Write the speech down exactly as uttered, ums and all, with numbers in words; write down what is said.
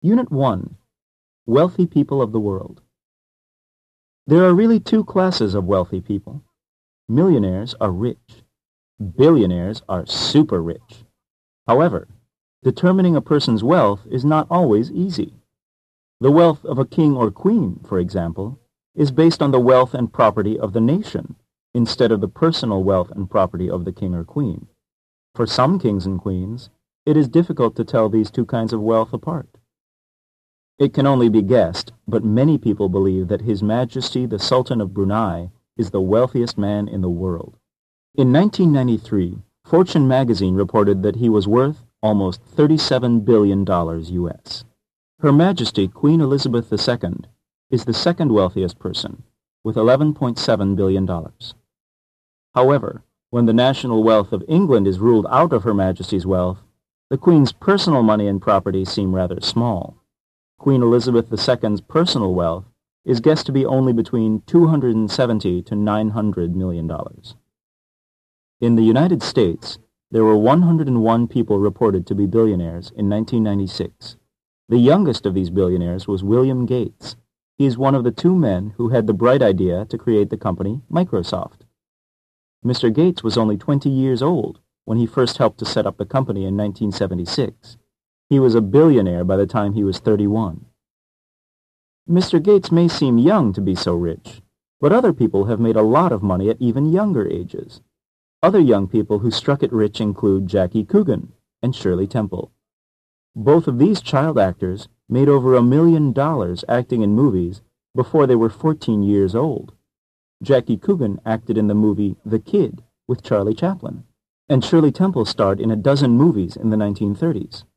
Unit one. Wealthy People of the World. There are really two classes of wealthy people. Millionaires are rich. Billionaires are super rich. However, determining a person's wealth is not always easy. The wealth of a king or queen, for example, is based on the wealth and property of the nation, instead of the personal wealth and property of the king or queen. For some kings and queens, it is difficult to tell these two kinds of wealth apart. It can only be guessed, but many people believe that His Majesty the Sultan of Brunei is the wealthiest man in the world. In nineteen ninety-three, Fortune magazine reported that he was worth almost thirty-seven billion dollars U S Her Majesty Queen Elizabeth the Second is the second wealthiest person, with eleven point seven billion dollars. However, when the national wealth of England is ruled out of Her Majesty's wealth, the Queen's personal money and property seem rather small. Queen Elizabeth the Second's personal wealth is guessed to be only between two hundred seventy to nine hundred million dollars. In the United States, there were one hundred one people reported to be billionaires in nineteen ninety-six. The youngest of these billionaires was William Gates. He is one of the two men who had the bright idea to create the company Microsoft. Mister Gates was only twenty years old when he first helped to set up the company in nineteen seventy-six. He was a billionaire by the time he was thirty-one. Mister Gates may seem young to be so rich, but other people have made a lot of money at even younger ages. Other young people who struck it rich include Jackie Coogan and Shirley Temple. Both of these child actors made over a million dollars acting in movies before they were fourteen years old. Jackie Coogan acted in the movie The Kid with Charlie Chaplin, and Shirley Temple starred in a dozen movies in the nineteen thirties.